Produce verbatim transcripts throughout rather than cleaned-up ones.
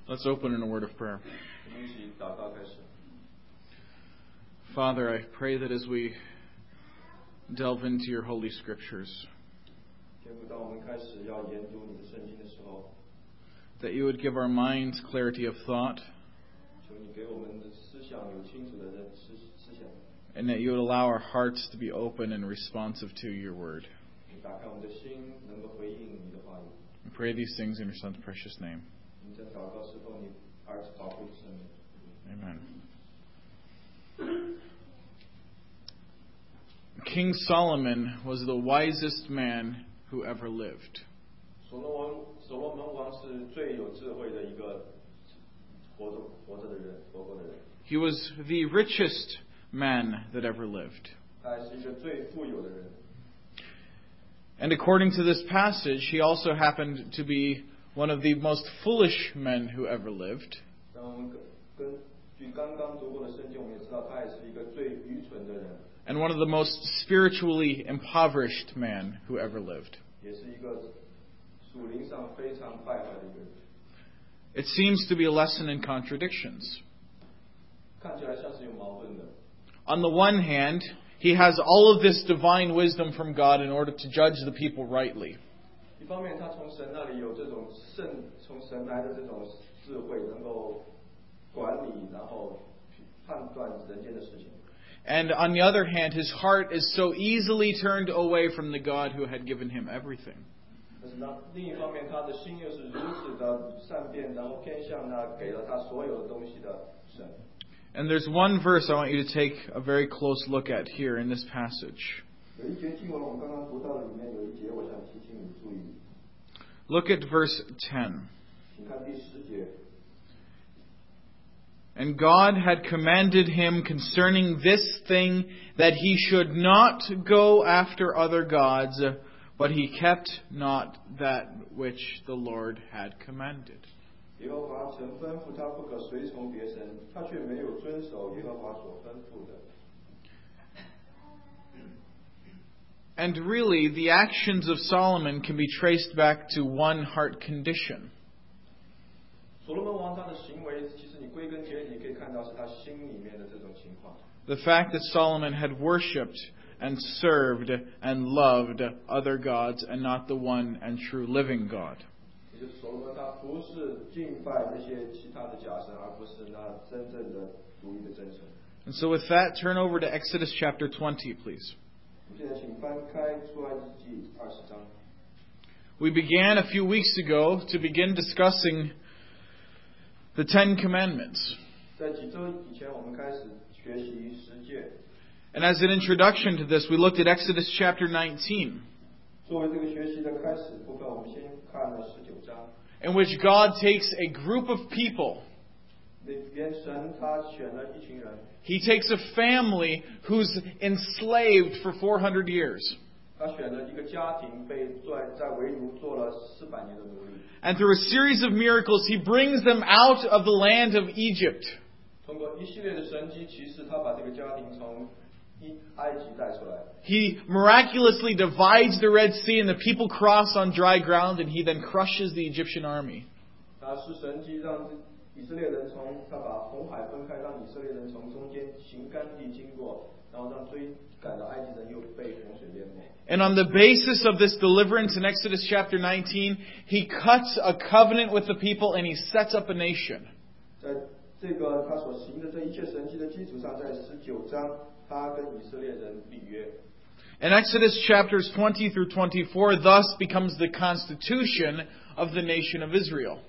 Let's open in a word of prayer. Father, I pray that as we delve into your Holy Scriptures, that you would give our minds clarity of thought, and that you would allow our hearts to be open and responsive to your word. I pray these things in your Son's precious name. Amen. King Solomon was the wisest man who ever lived. He was the richest man that ever lived. And according to this passage, he also happened to be one of the most foolish men who ever lived. And one of the most spiritually impoverished men who ever lived. It seems to be a lesson in contradictions. On the one hand, he has all of this divine wisdom from God in order to judge the people rightly. And on the other hand, his heart is so easily turned away from the God who had given him everything. And there's one verse I want you to take a very close look at here in this passage. Look at verse ten. And God had commanded him concerning this thing that he should not go after other gods, but he kept not that which the Lord had commanded. And really, the actions of Solomon can be traced back to one heart condition. The fact that Solomon had worshipped and served and loved other gods and not the one and true living God. And so with that, turn over to Exodus chapter twenty, please. We began a few weeks ago to begin discussing the Ten Commandments. And as an introduction to this, we looked at Exodus chapter nineteen, in which God takes a group of people. He takes a family who's enslaved for four hundred years. And through a series of miracles, He brings them out of the land of Egypt. He miraculously divides the Red Sea and the people cross on dry ground, and He then crushes the Egyptian army. And on the basis of this deliverance in Exodus chapter nineteen, He cuts a covenant with the people and He sets up a nation. And Exodus chapters twenty through twenty-four thus becomes the constitution of the nation of Israel.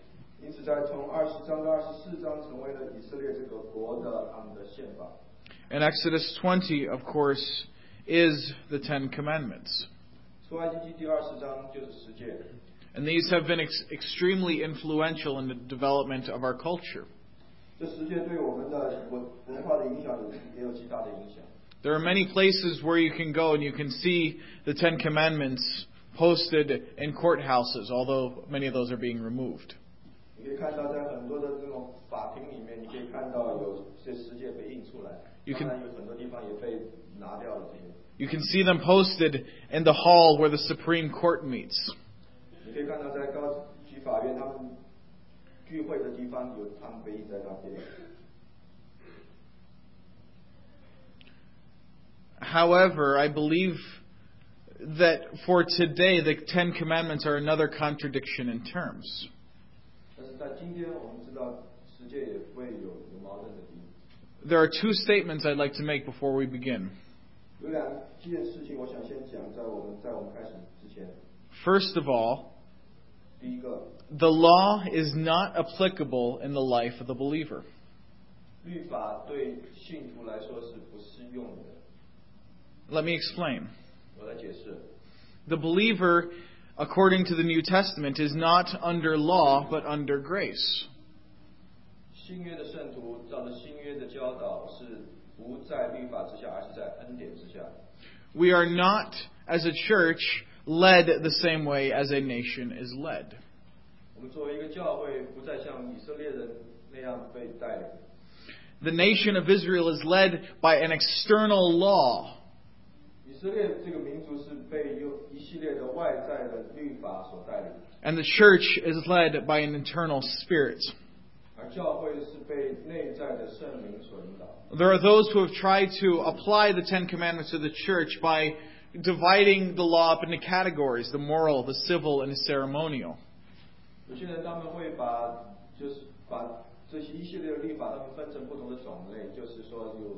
And Exodus twenty, of course, is the Ten Commandments. And these have been ex- extremely influential in the development of our culture. There are many places where you can go and you can see the Ten Commandments posted in courthouses, although many of those are being removed. You can, you can see them posted in the hall where the Supreme Court meets. 聚会的地方有汤杯在那边。 However, I believe that for today, the Ten Commandments are another contradiction in terms. 但是在今天，我们知道世界也会有有矛盾的地方。 There are two statements I'd like to make before we begin. 有两件事情，我想先讲，在我们在我们开始之前。 First of all, 第一个， the law is not applicable in the life of the believer. 律法对信徒来说是不适用的。 Let me explain. 我来解释。 The believer, according to the New Testament, is not under law, but under grace. 新约的圣徒照着新约的教导是不在律法之下，而是在恩典之下。 We are not, as a church, led the same way as a nation is led. 我们作为一个教会，不再像以色列人那样被带领。 The nation of Israel is led by an external law. 以色列这个民族是被有一系列的外在的律法所带领， And the church is led by an internal spirit. 而教会是被内在的圣灵所引导。 There are those who have tried to apply the Ten Commandments to the church by dividing the law up into categories, the moral, the civil, and the ceremonial. 有些人他们会把就是把这些一系列的律法，他们分成不同的种类，就是说有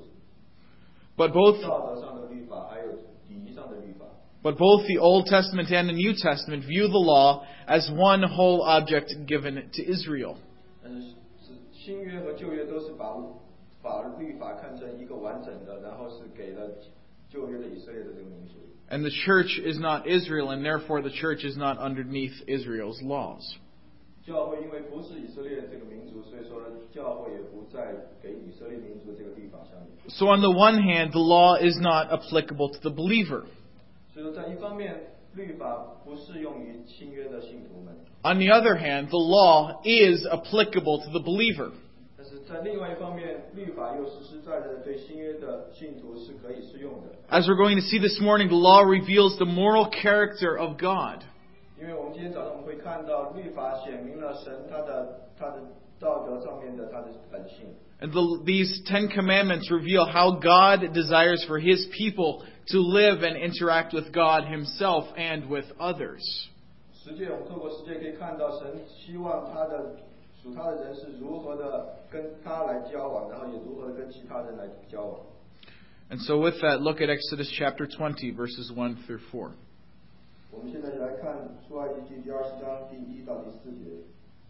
But both 道德上的律法，还有礼仪上的律法。 But both the Old Testament and the New Testament view the law as one whole object given to Israel. 但是是新约和旧约都是把把律法看成一个完整的，然后是给了旧约的以色列的这个民族。 And the church is not Israel, and therefore the church is not underneath Israel's laws. 教会因为不是以色列这个民族，所以说教会也不再给以色列民族这个律法下面。 So on the one hand, the law is not applicable to the believer. 所以说，在一方面，律法不适用于新约的信徒们； On the other hand, the law is applicable to the believer. 但是在另外一方面，律法又实实在在的对新约的信徒是可以适用的。 As we're going to see this morning, the law reveals the moral character of God. 因为我们今天早上我们会看到，律法显明了神他的他的道德上面的他的本性。 And the, these Ten Commandments reveal how God desires for His people to live and interact with God Himself and with others. 十诫，我们透过十诫可以看到，神希望他的属他的人是如何的跟他来交往，然后也如何的跟其他人来交往。 And so with that, look at Exodus chapter twenty, verses one through four. 我们现在就来看出埃及记第二十章第一到第四节。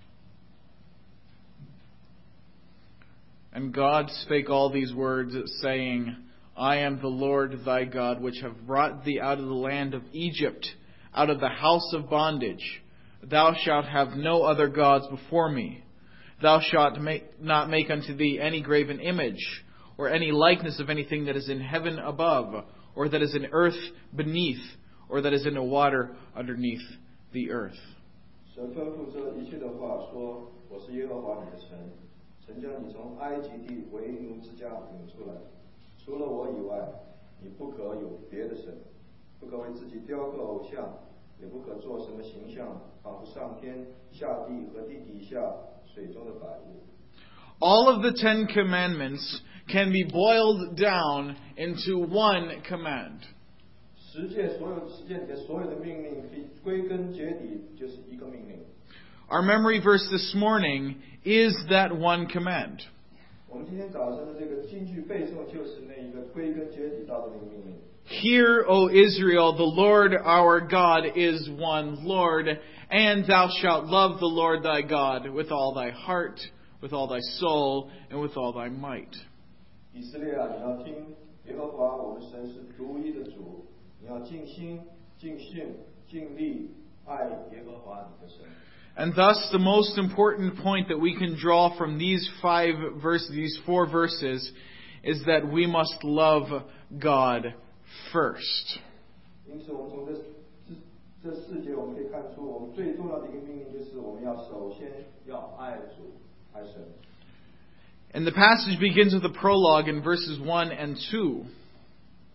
And God spake all these words, saying, I am the Lord thy God, which have brought thee out of the land of Egypt, out of the house of bondage. Thou shalt have no other gods before me. Thou shalt make, not make unto thee any graven image, or any likeness of anything that is in heaven above, or that is in earth beneath, or that is in the water underneath the earth. 神吩咐这一切的话说：“我是耶和华你的神，曾将你从埃及地为奴之家领出来。除了我以外，你不可有别的神，不可为自己雕刻偶像，也不可做什么形象，仿佛上天、下地和地底下水中的百物。” All of the Ten Commandments can be boiled down into one command. 十诫所有十诫里面所有的命令，可以归根结底就是一个命令。 Our memory verse this morning is that one command. 我们今天早上的这个金句背诵就是那一个归根结底到的那个命令。 Hear, O Israel, the Lord our God is one Lord, and thou shalt love the Lord thy God with all thy heart, with all thy soul, and with all thy might. 以色列啊，你要听，耶和华我们神是独一的主，你要尽心、尽性、尽力爱耶和华你的神。 And thus, the most important point that we can draw from these five verses, these four verses, is that we must love God first. 因此，我们从这这这四节我们可以看出，我们最重要的一个命令就是我们要首先要爱主、爱神。 And the passage begins with a prologue in verses one and two.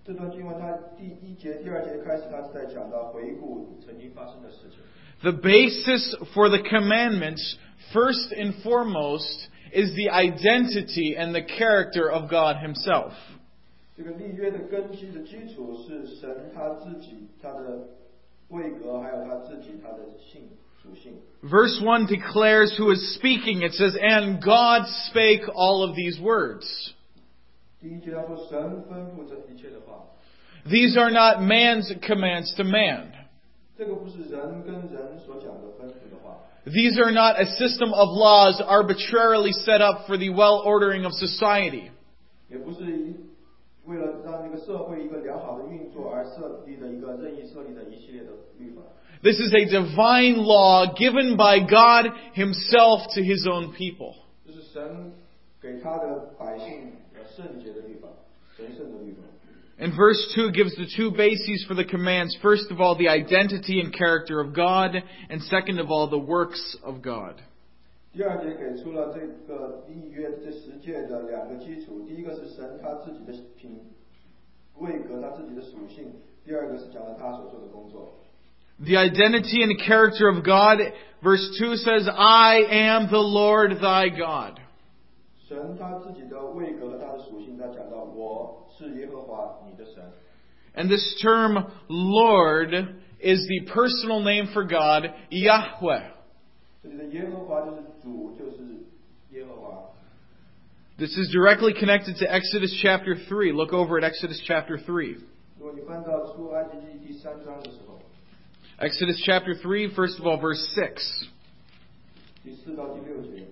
这段经文，它第一节、第二节开始，它是在讲到回顾曾经发生的事情。 The basis for the commandments, first and foremost, is the identity and the character of God Himself. 这个立约的根基的基础是神他自己他的位格，还有他自己他的性属性。 Verse one declares who is speaking. It says, "And God spake all of these words." 第一节他说神吩咐这一切的话。 These are not man's commands to man. 这个不是人跟人所讲的吩咐的话。 These are not a system of laws arbitrarily set up for the well-ordering of society. 也不是为了让这个社会一个良好的运作而设立的一个任意设立的一系列的律法。 This is a divine law given by God Himself to His own people. 这是神给他的百姓圣洁的律法，神圣的律法。 And verse two gives the two bases for the commands. First of all, the identity and character of God, and second of all, the works of God. 第二节给出了这个立约这十诫的两个基础，第一个是神他自己的品位格，他自己的属性；第二个是讲了他所做的工作。 The identity and character of God, verse two says, "I am the Lord thy God." 神他自己的位格和他的属性，他讲到我是耶和华你的神。 And this term Lord is the personal name for God, Yahweh. 这里的耶和华就是主，就是耶和华。 This is directly connected to Exodus chapter three. Look over at Exodus chapter three. 如果你翻到出埃及记第三章的时候， Exodus chapter three, first of all, verse six. 第四到第六节。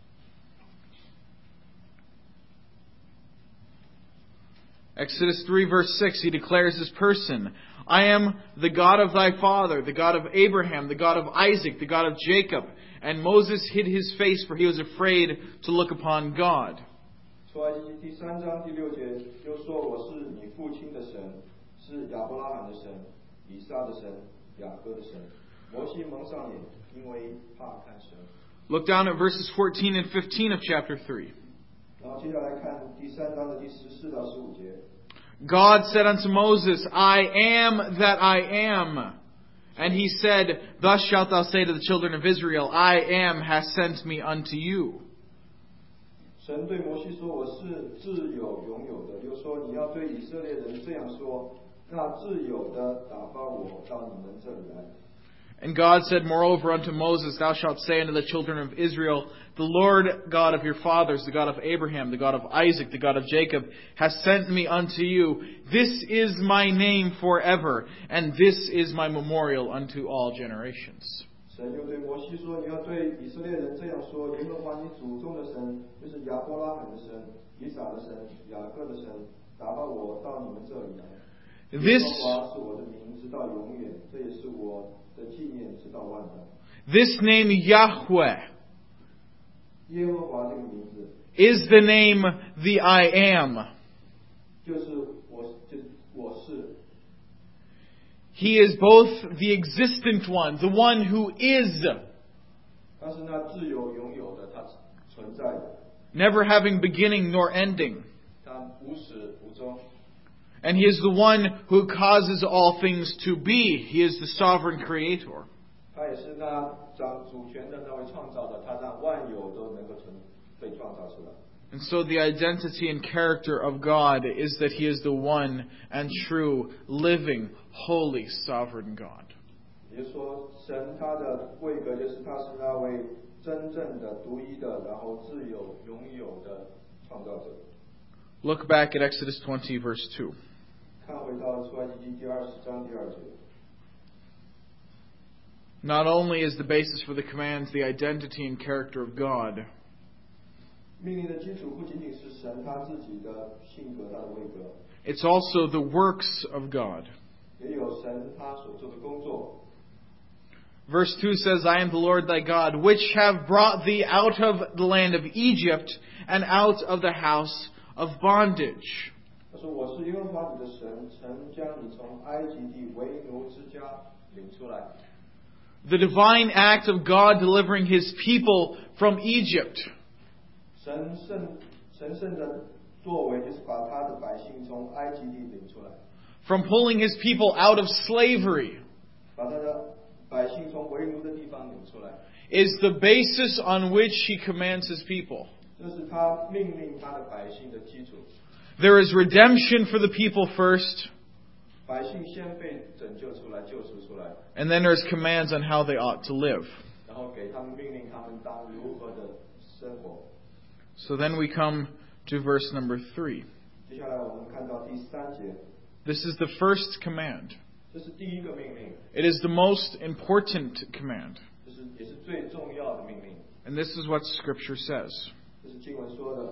Exodus three verse six, He declares His person. "I am the God of thy father, the God of Abraham, the God of Isaac, the God of Jacob." And Moses hid his face, for he was afraid to look upon God. 出埃及记第三章第六节又说：“我是你父亲的神，是亚伯拉罕的神，以撒的神，雅各的神。”摩西蒙上眼，因为怕看神。 Look down at verses fourteen and fifteen of chapter three. 然后接下来看第三章的第十四到十五节。 God said unto Moses, "I am that I am." And He said, "Thus shalt thou say to the children of Israel, I am has sent me unto you." 神对摩西说：“我是自有永有的。”又说：“你要对以色列人这样说，那自有的打发我到你们这里来。” And God said moreover unto Moses, "Thou shalt say unto the children of Israel, The Lord God of your fathers, the God of Abraham, the God of Isaac, the God of Jacob, has sent me unto you. This is my name forever, and this is my memorial unto all generations." 神又对摩西说：“你要对以色列人这样说：耶和华你祖宗的神，就是亚伯拉罕的神、以撒的神、雅各的神，打发我到你们这里来。耶和华是我的名，直到永远，这也是我的纪念，直到万代。” This name Yahweh 耶和华这个名字 is the name the I am. 就是我，就是我是。 He is both the existent one, the one who is, 他是那自有永有的，他存在的， never having beginning nor ending. 他无始无终。 And He is the one who causes all things to be. He is the sovereign creator. 他也是那掌主权的那位创造的，他让万有都能够存被创造出来。 And so the identity and character of God is that He is the one and true, living, holy, sovereign God. 也就是说，神他的位格就是他是那位真正的、独一的，然后自有、永有的创造者。 Look back at Exodus twenty, verse two. 看回到出埃及记第二十章第二节。 Not only is the basis for the commands the identity and character of God, 命令的基础不仅仅是神他自己的性格、他的位格， it's also the works of God. 也有神他所做的工作。 Verse two says, "I am the Lord thy God, which have brought thee out of the land of Egypt and out of the house of bondage." 他说：“我是耶和华你的神，曾将你从埃及地为奴之家领出来。” The divine act of God delivering His people from Egypt. 神圣神圣的作为就是把他的百姓从埃及地领出来， from pulling His people out of slavery, 把他的百姓从为奴的地方领出来， is the basis on which He commands His people. 这是他命令他的百姓的基础。 There is redemption for the people first, 百姓先被拯救出来、救赎出来， and then there's commands on how they ought to live. 然后给他们命令他们当如何的生活。 So then we come to verse number three. 接下来我们看到第三节， This is the first command. 这是第一个命令， It is the most important command. 这是也是最重要的命令。 And this is what Scripture says. 这是经文说的，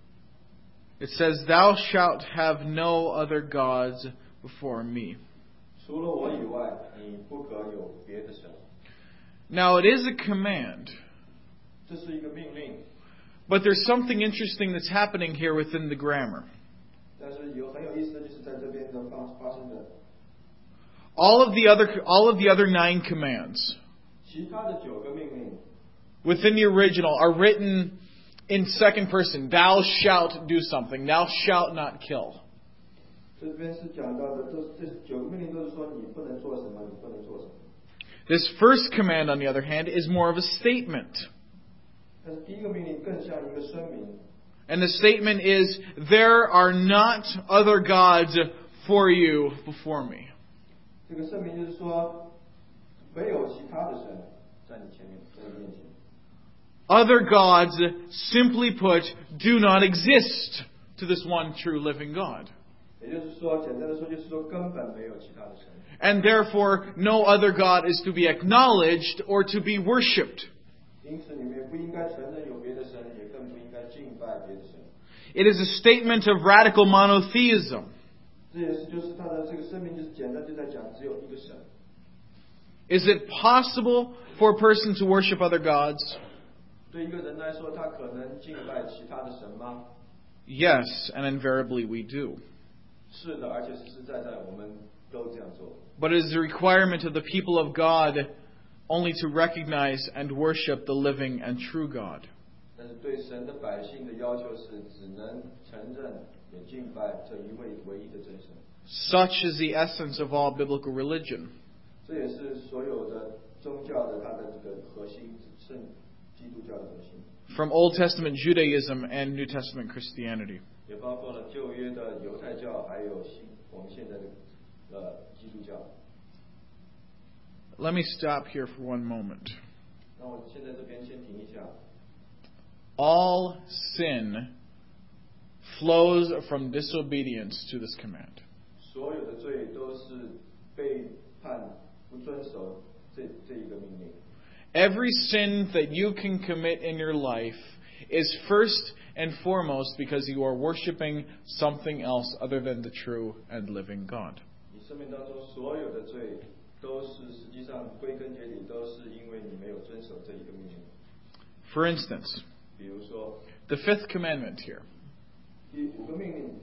It says, Thou shalt have no other gods before me. 除了我以外，你不可有别的神。 Now it is a command, 这是一个命令， but there's something interesting that's happening here within the grammar. 但是有很有意思的就是在这边的发发生的， All of the other all of the other nine commands 其他的九个命令 within the original are written in second person. Thou shalt do something. Thou shalt not kill. 这边是讲到的，都是这九个命令都是说你不能做什么，你不能做什么。 This first command, on the other hand, is more of a statement. 但是第一个命令更像一个声明， And the statement is, There are not other gods for you before me. 这个声明就是说，没有其他的神在你前面，在你面前。 Other gods, simply put, do not exist to this one true living God. 也就是说，简单的说，就是说根本没有其他的神。 And therefore, no other God is to be acknowledged or to be worshipped. 因此，你们也不应该承认有别的神，也更不应该敬拜别的神。 It is a statement of radical monotheism. 这也是就是他的这个声明，就是简单就在讲只有一个神。 Is it possible for a person to worship other gods? 对一个人来说，他可能敬拜其他的神吗？ Yes, and invariably we do. 是的，而且实实在在我们都这样做。 But it is a requirement of the people of God only to recognize and worship the living and true God. 但是对神的百姓的要求是，只能承认也敬拜这一位唯一的真神。 Such is the essence of all biblical religion. 这也是所有的宗教的它的这个核心，是基督教的核心。 From Old Testament Judaism and New Testament Christianity. 也包括了旧约的犹太教，还有新我们现在的呃基督教。 Let me stop here for one moment. 那我现在这边先停一下。 All sin flows from disobedience to this command. 所有的罪都是背叛、不遵守这这一个命令。 Every sin that you can commit in your life is first and foremost because you are worshiping something else other than the true and living God. 你生命当中所有的罪，都是实际上归根结底都是因为你没有遵守这一个命令。 For instance, 比如说 the fifth commandment here. 第五个命令，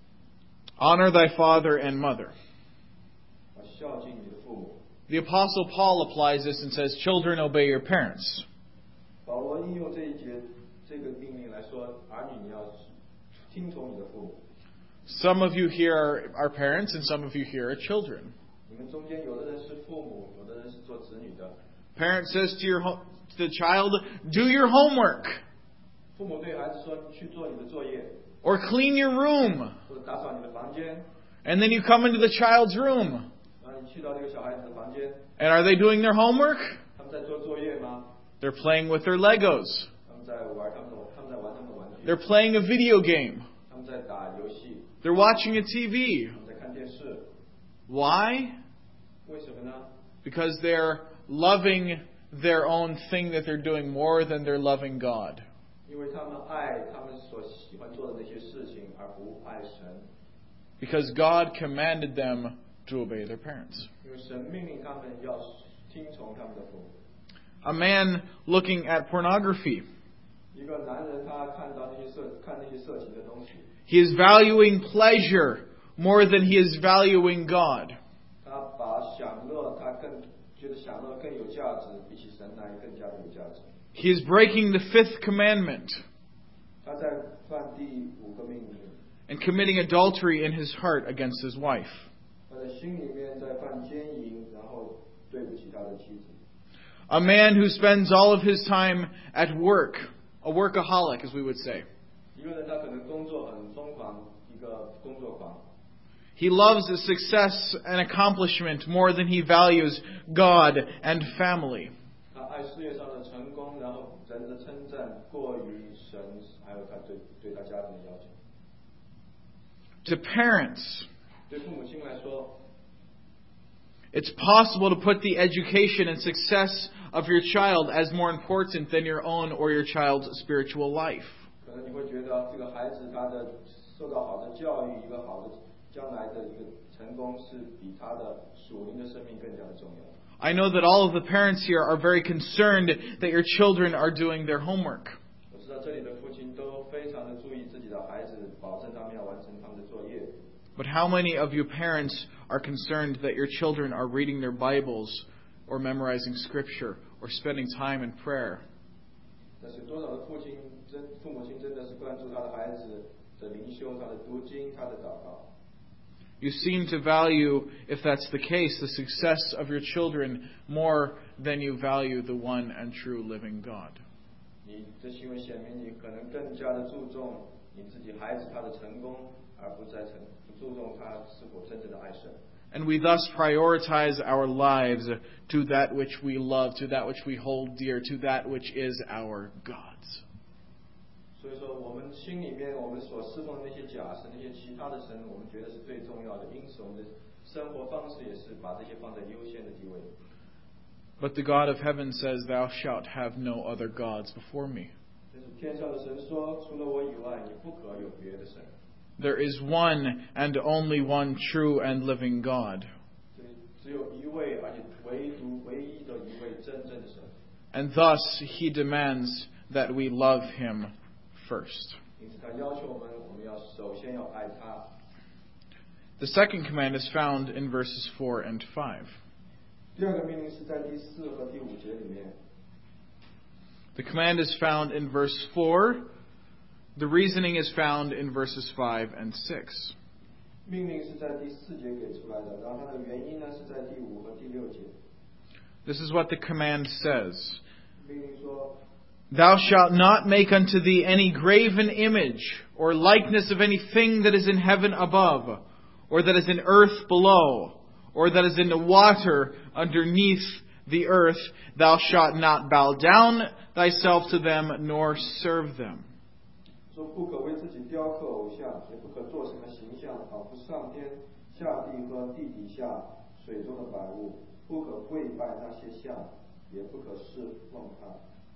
Honor thy father and mother. 要孝敬你的父母。 The Apostle Paul applies this and says, Children, obey your parents. 保罗应用这一节这个命令来说，儿女你要听从你的父母。 Some of you here are, are parents and some of you here are children. 你们中间有的人是父母，有的人是做子女的。 Parent says to your ho- to the child, do your homework 父母对孩子说：“你去做你的作业， or clean your room. 或者打扫你的房间。” And then you come into the child's room. 然后你去到这个小孩子的房间， And are they doing their homework? 他们在做作业吗？ They're playing with their Legos. 他们在玩他们的，他们在玩他们的玩具。 They're playing a video game. 他们在打游戏， They're watching a T V. 他们在看电视。 Why? 为什么呢？ Because they're loving their own thing that they're doing more than they're loving God. 因为他们爱他们所喜欢做的那些事情，而不爱神。 Because God commanded them to obey their parents. 因为神命令他们要听从他们的父母。 A man looking at pornography. 一个男人他看到那些色看那些色情的东西， He is valuing pleasure more than he is valuing God. 他把享乐他更觉得享乐更有价值，比起神来更加的有价值。 He is breaking the fifth commandment. 他在犯第五个命令。 and committing adultery in his heart against his wife. 他在心里面在犯奸淫，然后对不起他的妻子。 A man who spends all of his time at work, a workaholic as we would say. 一个人他可能工作很疯狂，一个工作狂。 He loves success and accomplishment more than he values God and family. 他爱事业上的成功，然后人的称赞过于神，还有他对对他家庭的要求。 To parents, 对父母亲来说， it's possible to put the education and success of your child as more important than your own or your child's spiritual life. 可能你会觉得这个孩子他的受到好的教育，一个好的将来的一个成功，是比他的属灵的生命更加的重要。 I know that all of the parents here are very concerned that your children are doing their homework. 我知道这里的父亲都非常的注意自己的孩子，保证他们要完成他们的作业。 But how many of you parents are concerned that your children are reading their Bibles or memorizing Scripture or spending time in prayer? 但是多少的父亲真父母亲真的是关注他的孩子的灵修、他的读经、他的祷告。 You seem to value, if that's the case, the success of your children more than you value the one and true living God. 你这行为显明，你可能更加的注重你自己孩子他的成功，而不再成不注重他是否真正的爱神。 And we thus prioritize our lives to that which we love, to that which we hold dear, to that which is our God's. 所以说，我们心里面我们所侍奉的那些假神、那些其他的神，我们觉得是最重要的。因此，我们的生活方式也是把这些放在优先的地位。 But the God of heaven says, "Thou shalt have no other gods before me." 但是天上的神说，除了我以外，你不可有别的神。 There is one and only one true and living God. 所以只有一位，而且唯独唯一的一位真正的神。 And thus he demands that we love him first. 因此，他要求我们，我们要首先要爱他。 The second command is found in verses four and five. 第二个命令是在第四和第五节里面。 The command is found in verse four. The reasoning is found in verses five and six. 命令是在第四节给出来的，然后它的原因呢是在第五和第六节。 This is what the command says. 命令说， Thou shalt not make unto thee any graven image or likeness of anything that is in heaven above, or that is in earth below, or that is in the water underneath the earth. Thou shalt not bow down thyself to them, nor serve them. 说不可为自己雕刻偶像，也不可做什么形象，仿佛上天、下地和地底下水中的百物，不可跪拜那些像，也不可侍奉他。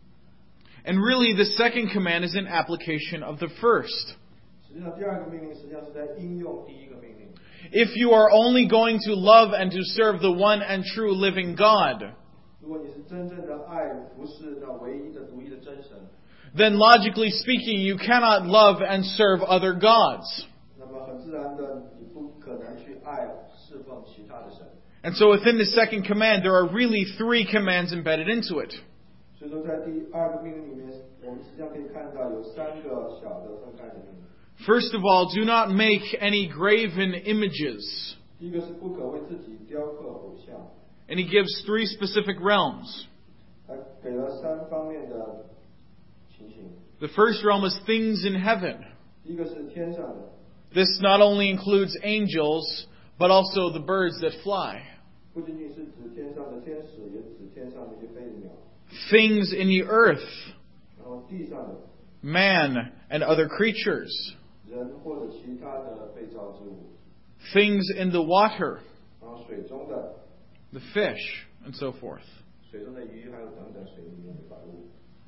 And really, the second command is an application of the first. 实际上，第二个命令实际上是在应用第一个命令。 If you are only going to love and to serve the one and true living God, 如果你是真正的爱服侍那唯一的、独一的真神， then logically speaking, you cannot love and serve other gods. 那么很自然的，你不可能去爱侍奉其他的神。 And so within the second command, there are really three commands embedded into it. 所以说，在第二个命令里面，我们实际上可以看到有三个小的分开的命令。 First of all, do not make any graven images. 第一个是不可为自己雕刻偶像， And he gives three specific realms. 他给了三方面的情形。 The first realm is things in heaven. 第一个是天上的， This not only includes angels, but also the birds that fly. 不仅仅是指天上的天使，也指天上那些飞的鸟。 Things in the earth, 然后地上的 man and other creatures. 人或者其他的被造之物， Things in the water, 然后水中的 the fish, and so forth. 水中的鱼，还有等等水里面的百物。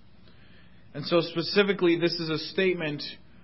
And so specifically, this is a statement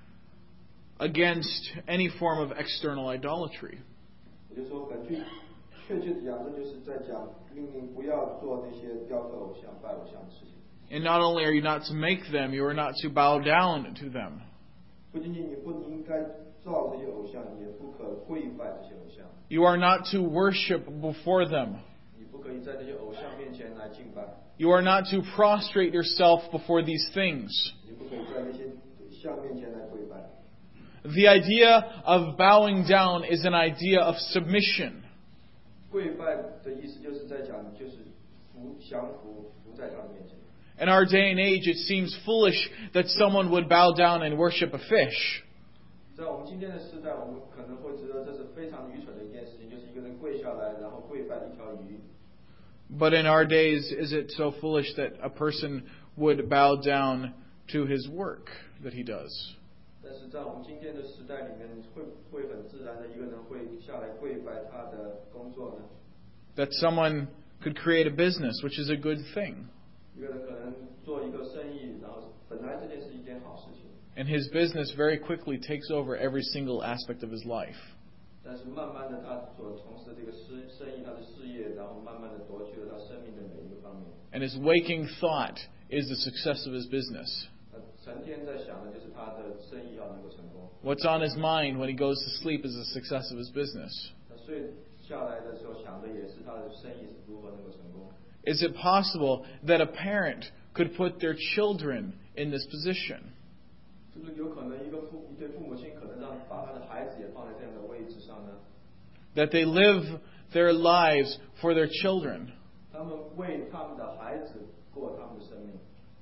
against any form of external idolatry. 也就是说，很具确切的讲，这就是在讲命令不要做那些雕刻偶像、拜偶像的事情。 And not only are you not to make them, you are not to bow down to them. 不仅仅你不应该造这些偶像，也不可跪拜这些偶像。 You are not to worship before them. 你不可以在这些偶像面前来敬拜。 You are not to prostrate yourself before these things. 你不可以在那些像面前来跪拜。 The idea of bowing down is an idea of submission. 跪拜的意思就是在讲，就是服降服服在他的面前。 In our day and age, it seems foolish that someone would bow down and worship a fish. 在我们今天的时代，我们可能会觉得这是非常愚蠢的一件事情，就是一个人跪下来，然后跪拜一条鱼。 But in our days, is it so foolish that a person would bow down to his work that he does? 但是在我们今天的时代里面，会不会很自然的一个人会下来跪拜他的工作呢？ That someone could create a business, which is a good thing. 一个人可能做一个生意，然后本来这件是一件好事情。 And his business very quickly takes over every single aspect of his life. 但是慢慢的，他所从事这个事生意，他的事业，然后慢慢的夺去了他生命的每一个方面。 And his waking thought is the success of his business. 成天在想的就是他的生意要能够成功。 What's on his mind when he goes to sleep is the success of his business. 他睡下来的时候想的也是他的生意如何能够成功。 Is it possible that a parent could put their children in this position? 是不是有可能一个父一对父母亲可能让把他的孩子也放在这样的位置上呢？ That they live their lives for their children. 他们为他们的孩子过他们的生命。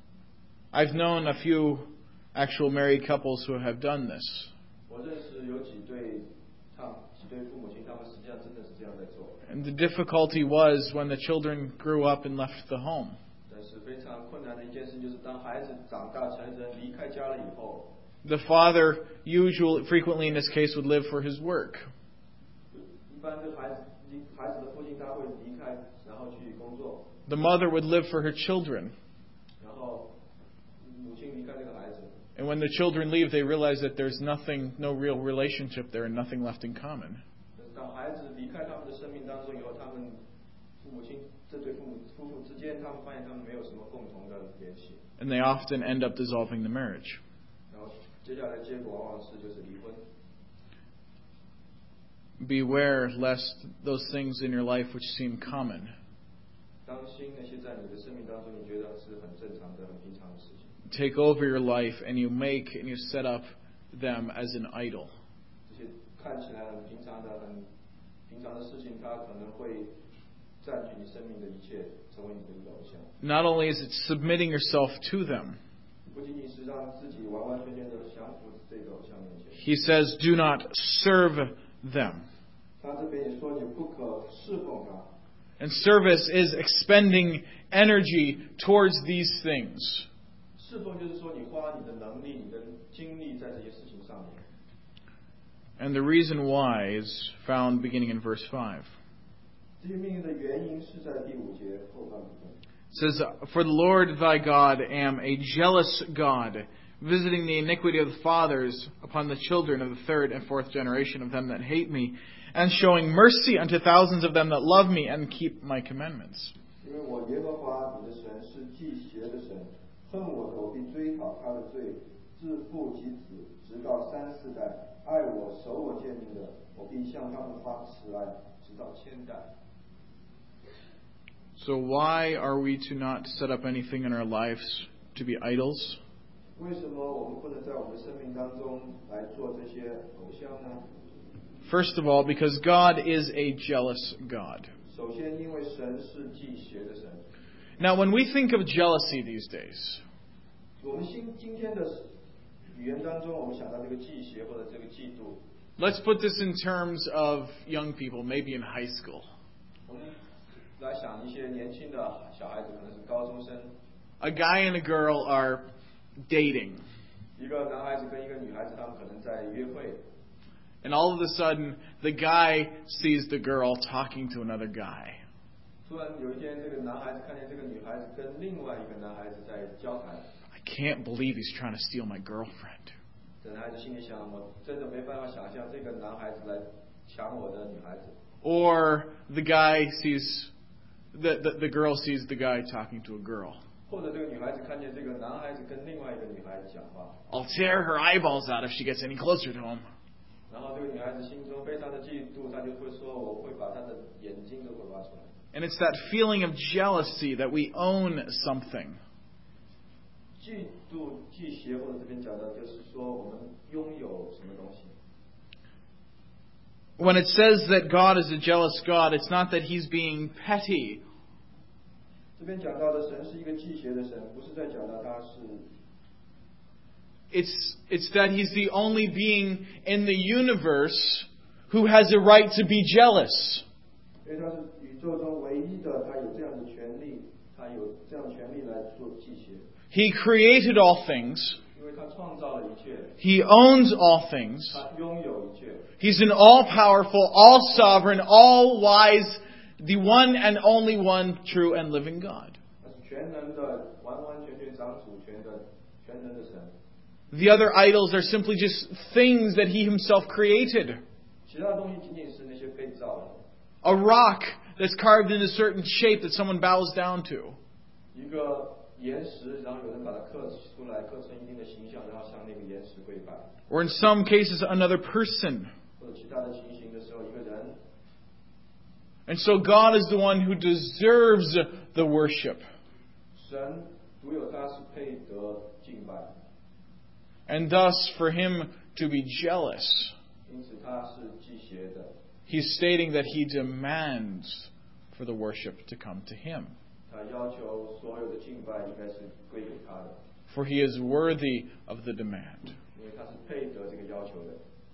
I've known a few actual married couples who have done this. 我认识有几对他几对父母亲，他们实际上真的是这样在做。 And the difficulty was when the children grew up and left the home. 但是非常困难的一件事就是，当孩子长大成人离开家了以后。 The father, usually, frequently in this case, would live for his work. 一般这孩子孩子的父亲他会离开，然后去工作。 The mother would live for her children. 然后母亲离开这个孩子。 And when the children leave, they realize that there's nothing, no real relationship there and nothing left in common. 当孩子离开他们的生命当中以后，他们父母亲这对父母夫妇之间，他们发现他们没有什么共同的联系。 And they often end up dissolving the marriage. 然后接下来结果往往是就是离婚。 Beware lest those things in your life which seem common. 当心那些在你的生命当中你觉得是很正常的、很平常的事情。 Take over your life and you make and you set up them as an idol. 这些看起来很平常的、很平常的事情，它可能会占据你生命的一切，成为你的一个偶像。 Not only is it submitting yourself to them, 不仅仅是让自己完完全全的降服这个偶像面前。 he says, do not serve them. 他这边也说，你不可侍奉他。 And service is expending energy towards these things. 侍奉就是说，你花你的能力、你的精力在这些事情上面。 And the reason why is found beginning in verse five. 这些命令的原因是在第五节后半部分。 It says, For the Lord thy God am a jealous God, visiting the iniquity of the fathers upon the children of the third and fourth generation of them that hate me, and showing mercy unto thousands of them that love me and keep my commandments. 因为我耶和华你的神是忌邪的神，恨我的我必追讨他的罪，自父及子，直到三四代；爱我守我诫命的，我必向他们发慈爱，直到千代。 So why are we to not set up anything in our lives to be idols? 为什么我们不能在我们的生命当中来做这些偶像呢？ First of all, because God is a jealous God. 首先，因为神是忌邪的神。 Now, when we think of jealousy these days, 我们今今天的语言当中，我们想到这个忌邪或者这个嫉妒。 let's put this in terms of young people, maybe in high school. 我们来想一些年轻的小孩子，可能是高中生。 A guy and a girl are dating. 一个男孩子跟一个女孩子，他们可能在约会。 And all of a sudden, the guy sees the girl talking to another guy. 突然有一天，这个男孩子看见这个女孩子跟另外一个男孩子在交谈。 I can't believe he's trying to steal my girlfriend. 这男孩子心里想：我真的没办法想象这个男孩子来抢我的女孩子。 Or the guy sees, the, the, the girl sees the guy talking to a girl. 或者这个女孩子看见这个男孩子跟另外一个女孩子讲话。 I'll tear her eyeballs out if she gets any closer to him. 然后这个女孩子心中非常的嫉妒，她就会说：我会把她的眼睛都会挖出来。 And it's that feeling of jealousy that we own something. 嫉妒、忌邪，或者这边讲的就是说我们拥有什么东西。 When it says that God is a jealous God, it's not that He's being petty. 这边讲到的神是一个忌邪的神，不是在讲到他是。 It's it's that He's the only being in the universe who has a right to be jealous. 因为他是宇宙中唯一的，他有这样的权利，他有这样的权利来做忌邪。 He created all things. 因为他创造了一切。 He owns all things. 他拥有一切。 He's an all-powerful, all-sovereign, all-wise, the one and only one true and living God. 他是全能的，完完全全掌主权的，全能的神。 The other idols are simply just things that He Himself created. 其他东西仅仅是那些被造的。 A rock that's carved in a certain shape that someone bows down to. 一个岩石，然后有人把它刻出来，刻成一定的形象，然后向那个岩石跪拜。 Or in some cases, another person. 或者其他的情形的时候，一个人。 And so God is the one who deserves the worship. 神独有他是配得敬拜。 And thus, for Him to be jealous, 因此他是忌邪的。 He's stating that He demands for the worship to come to Him. 他要求所有的敬拜应该是归给他的。 For He is worthy of the demand. 因为他是配得这个要求的。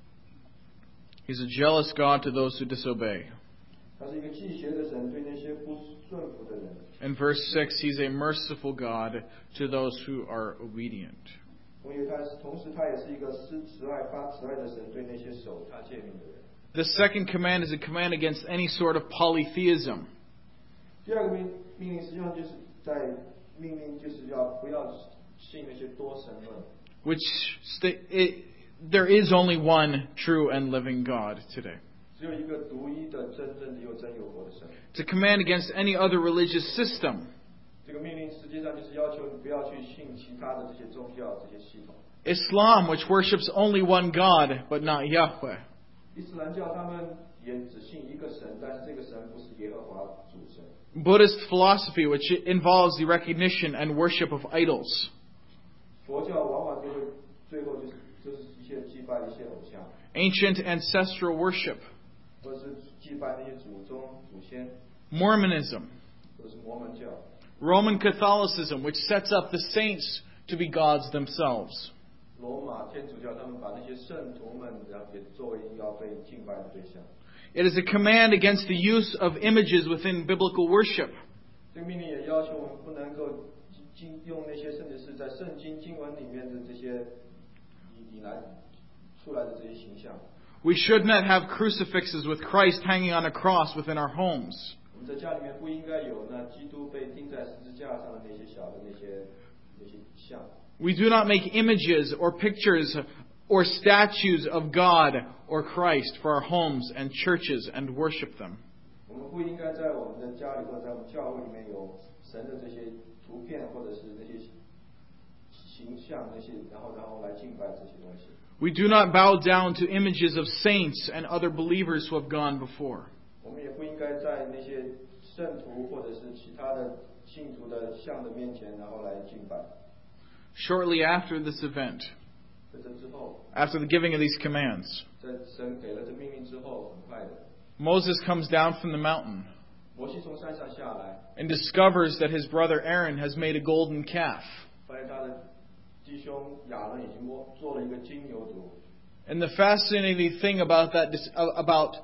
He's a jealous God to those who disobey. 他是一个忌邪的神，对那些不顺服的人。 In verse six, He's a merciful God to those who are obedient. 因为他同时他也是一个施慈爱发慈爱的神，对那些守他诫命的人。 The second command is a command against any sort of polytheism. 第二个命命令实际上就是在命令就是要不要信那些多神论。 Which sta- it, there is only one true and living God today. 只有一个独一的、真正的又真又活的神。 It's a command against any other religious system. 这个命令实际上就是要求你不要去信其他的这些宗教、这些系统。 Islam, which worships only one God, but not Yahweh. 伊斯兰教他们也只信一个神，但是这个神不是耶和华主神。 Buddhist philosophy, which involves the recognition and worship of idols. 佛教往往就会最后就是就是一些祭拜一些偶像。 Ancient ancestral worship. 或者是祭拜那些祖宗祖先。 Mormonism. 或者是摩门教。 Roman Catholicism, which sets up the saints to be gods themselves. 罗马天主教他们把那些圣徒们然后也作为要被敬拜的对象。 It is a command against the use of images within biblical worship. 这个命令也要求我们不能够经用那些甚至是在圣经经文里面的这些以来出来的这些形象。 We should not have crucifixes with Christ hanging on a cross within our homes. 我们在家里面不应该有那基督被钉在十字架上的那些小的那些那些像。 We do not make images or pictures or statues of God or Christ for our homes and churches and worship them. 我们不应该在我们的家里或者在我们教会里面有神的这些图片或者是那些形象那些，然后然后来敬拜这些东西。 We do not bow down to images of saints and other believers who have gone before. 我们也不应该在那些圣徒或者是其他的信徒的像的面前，然后来敬拜。 Shortly after this event, 在这之后， after the giving of these commands, 在神给了这命令之后，很快的， Moses comes down from the mountain 摩西从山上下来， and discovers that his brother Aaron has made a golden calf. 发现他的弟兄亚伦已经摸做了一个金牛犊。 And the fascinating thing about that, about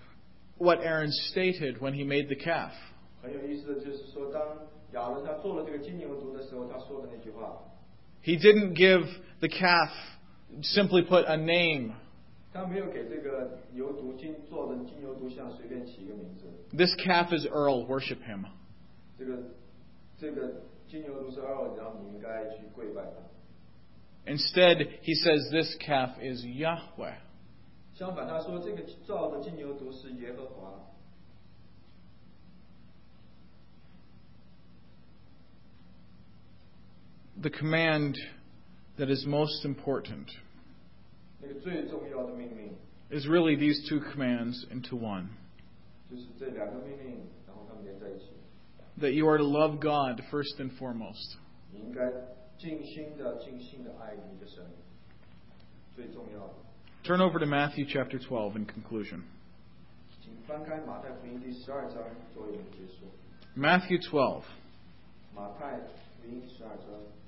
what Aaron stated when he made the calf. 很有意思的就是说，当亚伦他做了这个金牛犊的时候，他说的那句话。 He didn't give the calf, simply put a name. 他没有给这个牛犊金做的金牛犊像随便起一个名字。 This calf is Earl, worship him. 这个这个金牛犊是 Earl， 然后你应该去跪拜他。 Instead, he says this calf is Yahweh. 相反，他说这个造的金牛犊是耶和华。 The command that is most important 那个最重要的命令 is really these two commands into one. 就是这两个命令，然后它们连在一起。 That you are to love God first and foremost. 你应该尽心的、尽心的爱你的神，最重要的。 Turn over to Matthew chapter twelve in conclusion. 请翻开马太福音第十二章作为我们结束。 Matthew twelve. 马太福音十二章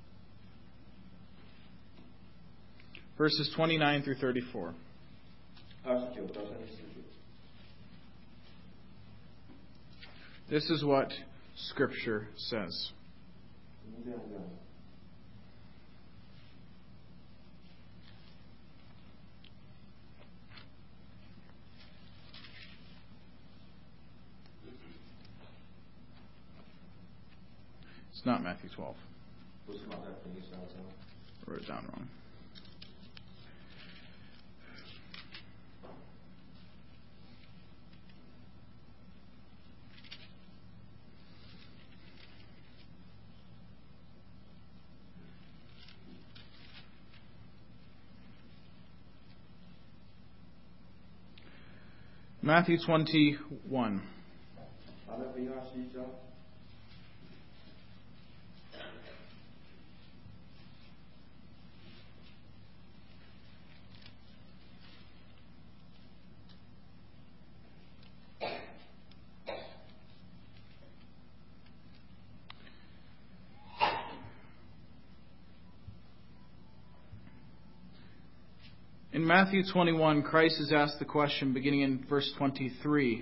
verses twenty-nine through thirty-four. 二十九到三十四节。 This is what Scripture says. 您这样讲。 It's not Matthew twelve. 不是马太福音十二章。 I wrote it down wrong. Matthew twenty-one. 马太福音二十一章。 In Matthew twenty-one, Christ is asked the question beginning in verse twenty-three.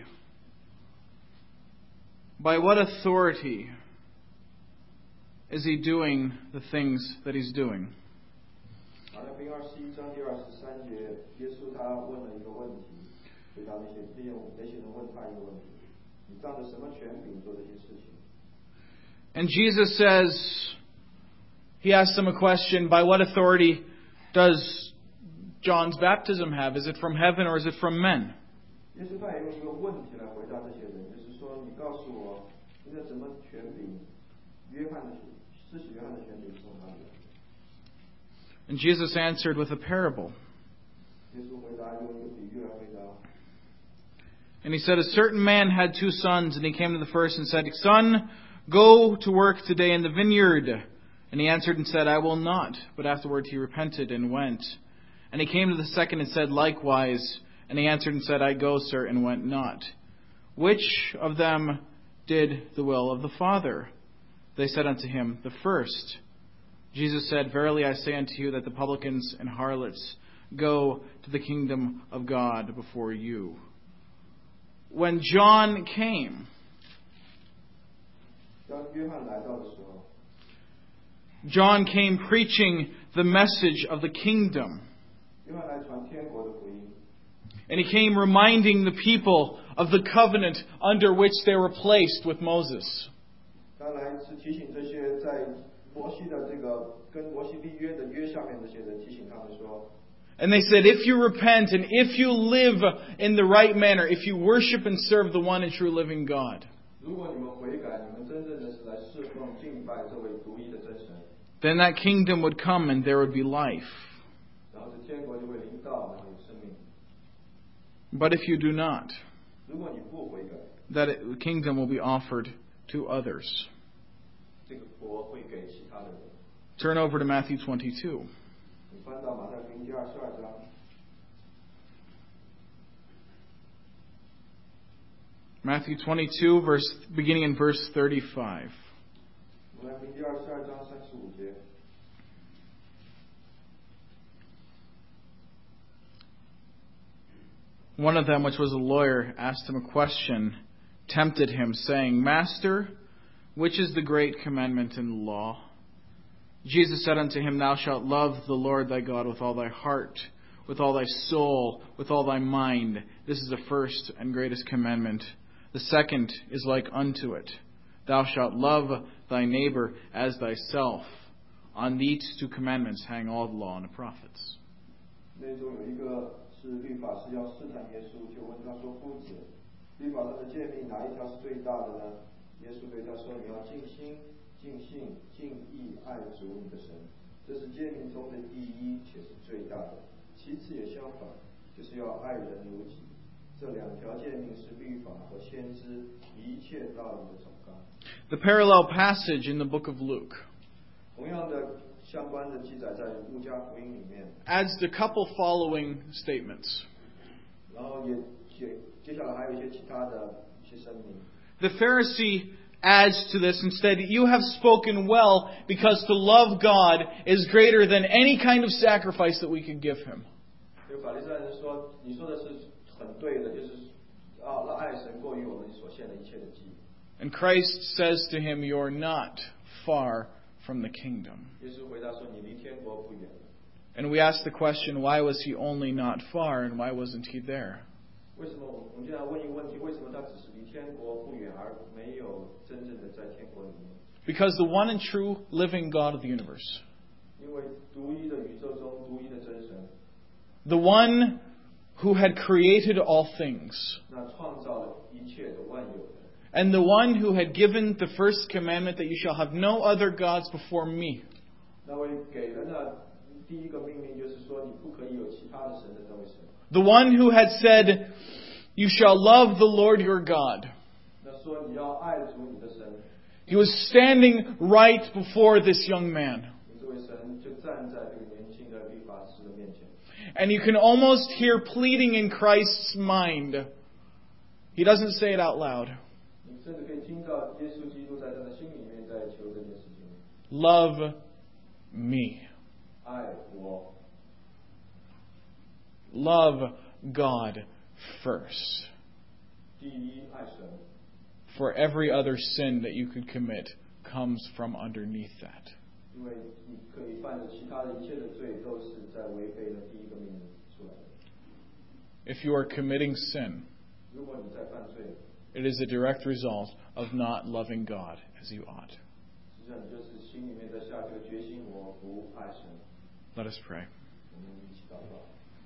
By what authority is he doing the things that he's doing? 马太福音二十一章第二十三节，耶稣他问了一个问题，回答那些利用那些人问他一个问题：你仗着什么权柄做这些事情？ And Jesus says, he asks them a question, by what authority does John's baptism have? Is it from heaven or is it from men? 耶稣他也用一个问题来回答这些人，就是说，你告诉我，你的什么权柄？约翰的施洗约翰的权柄是从哪里来？ And Jesus answered with a parable. 耶稣回答用一个比喻来回答。 And he said, a certain man had two sons, and he came to the first and said, Son, go to work today in the vineyard. And he answered and said, I will not. But afterward he repented and went. And he came to the second and said likewise. And he answered and said, I go, sir, and went not. Which of them did the will of the Father? They said unto him, the first. Jesus said, verily I say unto you that the publicans and harlots go to the kingdom of God before you. When John came, 当约翰来到的时候， John came preaching the message of the kingdom. 约翰来传天国的福音。 And he came reminding the people of the covenant under which they were placed with Moses. 他来是提醒这些在摩西的这个跟摩西立约的约下面这些人，提醒他们说。 And they said, if you repent and if you live in the right manner, if you worship and serve the one and true living God, 如果你们悔改，你们真正的是来侍奉敬拜这位独一的真神， then that kingdom would come and there would be life. 然后这天国就会临到，然后有生命。 But if you do not, 如果你不悔改， that it- the kingdom will be offered to others. 这个国会给其他的人。 Turn over to Matthew twenty-two. 你翻到马太福音第二十二章。 Matthew twenty-two, verse beginning in verse thirty-five. 马太福音第二十二章三十五节。 One of them, which was a lawyer, asked him a question, tempted him, saying, Master, which is the great commandment in the law? Jesus said unto him, Thou shalt love the Lord thy God with all thy heart, with all thy soul, with all thy mind. This is the first and greatest commandment. The second is like unto it. Thou shalt love thy neighbor as thyself. On these two commandments hang all the law and the prophets. 那中有一个是律法师要试探耶稣，就问他说：“夫子，律法上的诫命哪一条是最大的呢？”耶稣对他说：“你要尽心、尽性、尽意爱主你的神，这是诫命中的第一，且是最大的。其次也相反，就是要爱人如己。这两条诫命是律法和先知一切道理的总纲。” The parallel passage in the book of Luke. 同样的相关的记载在路加福音里面。 adds a couple following statements. 然后也接接下来还有一些其他的一些声明。 The Pharisee adds to this instead, you have spoken well because to love God is greater than any kind of sacrifice that we could give Him. 有法利赛人说，你说的是很对的，就是啊，让爱神过于我们所献的一切的祭。 And Christ says to him, you're not far from the kingdom. 耶稣回答说，你离天国不远。 And we ask the question, why was he only not far and why wasn't he there? 为什么我们就要问一个问题？为什么他只是离天国不远，而没有真正的在天国里面？ Because the one and true living God of the universe, 因为独一的宇宙中独一的真神， the one who had created all things, 那创造了一切的万有的， and the one who had given the first commandment that you shall have no other gods before me, 那位给了那第一个命令，就是说你不可以有其他的神的那位神， the one who had said, you shall love the Lord your God. 那说你要爱主你的神， He was standing right before this young man. 你这位神就站在这个年轻的律法师的面前。 And you can almost hear pleading in Christ's mind. He doesn't say it out loud. 你甚至可以听到耶稣基督在他的心里面在求这件事情。 Love me. 爱我， Love God first. 第一爱神， For every other sin that you could commit comes from underneath that. 因为你可以犯的其他的一切的罪，都是在违背了第一个命令出来的。 If you are committing sin, 如果你在犯罪， it is a direct result of not loving God as you ought. 实际上你就是心里面在下这个决心，我不爱神。 Let us pray. 我们一起祷告。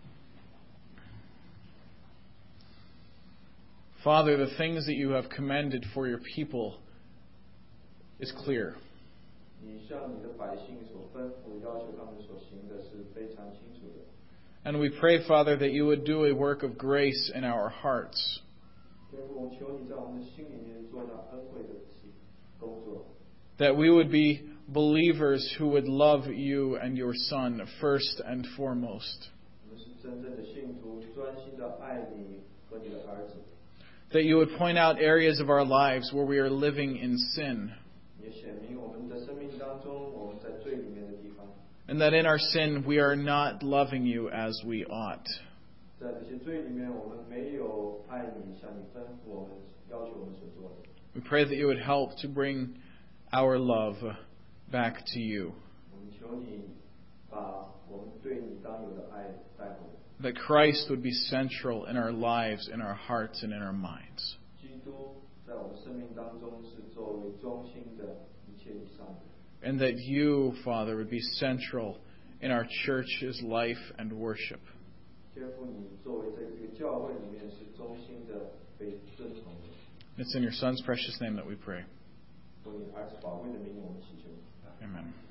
Father, the things that you have commended for your people is clear. 你向你的百姓所吩咐、要求他们所行的是非常清楚的。 And we pray, Father, that you would do a work of grace in our hearts, 天父，我求你在我们的心里面做那恩惠的工作， that we would be believers who would love you and your Son first and foremost, 我们是真正的信徒，专心的爱你和你的儿子。 that you would point out areas of our lives where we are living in sin, 也显明我们的生命当中，我们在罪里面的地方， and that in our sin we are not loving you as we ought. 在这些罪里面，我们没有爱你，像你吩咐我们、要求我们所做的。 We pray that you would help to bring our love back to you, 我们求你把我们对你当有的爱带回来。 that Christ would be central in our lives, in our hearts, and in our minds. 基督在我们生命当中是作为中心的一切以上的， And that you, Father, would be central in our church's life and worship. 天父，你作为在这个教会里面是中心的、被尊崇的。 It's in your Son's precious name that we pray. 为你儿子宝贵的名，我们祈求。 Amen.